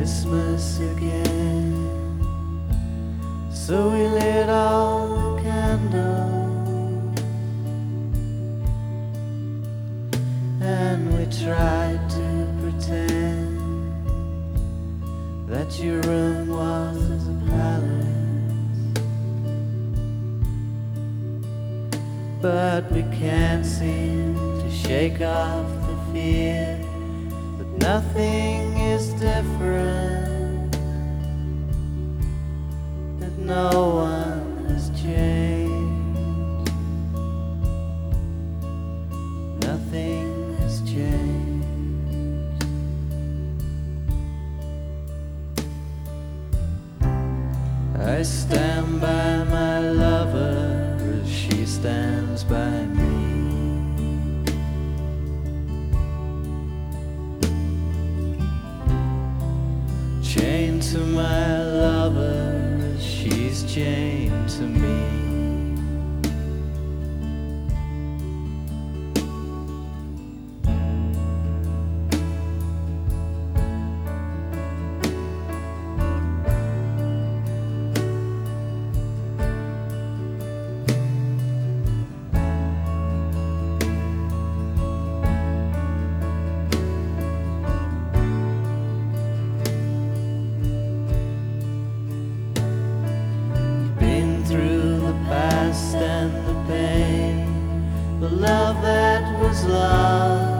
Christmas again. So we lit all the candles and we tried to pretend that your room was a palace, but we can't seem to shake off the fear that nothing is different, that no one has changed, nothing has changed. I stand by my lover as she stands by me. Chained to my lover as she's chained to me. Through the past and the pain, the love that was lost.